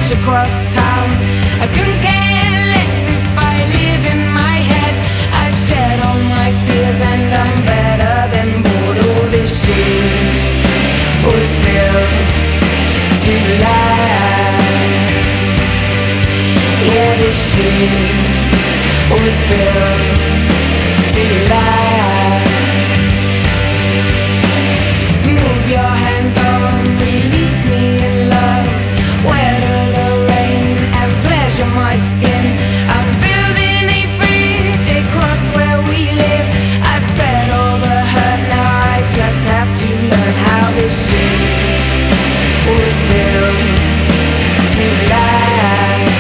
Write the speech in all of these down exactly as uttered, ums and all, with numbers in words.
crash across town. I couldn't care less if I live in my head. I've shed all my tears and I'm better than bored. Oh, this ship was built to last. Yeah, this ship was built to last. Move your hands on, release me in love. Weather the rain and pleasure my skin. I'm building a bridge across where we live. I've fed all the hurt, now I just have to learn how this ship was built to last.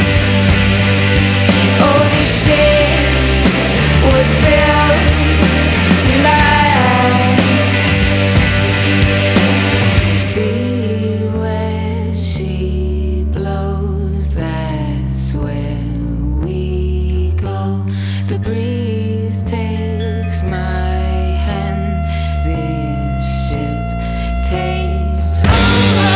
Oh, this ship was built to last. See where she blows, that's where we go. The breeze takes my hand, this ship takes over.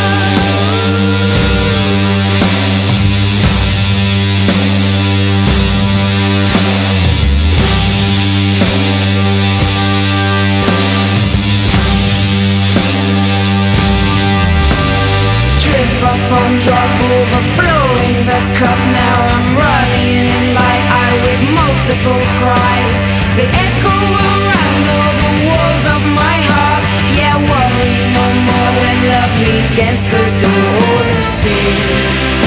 Drip up on drop, overflowing the cup. Now I'm running in like I with multiple cries. They echo around all the walls of my heart. Yeah, worry no more when love leans against the door. The ship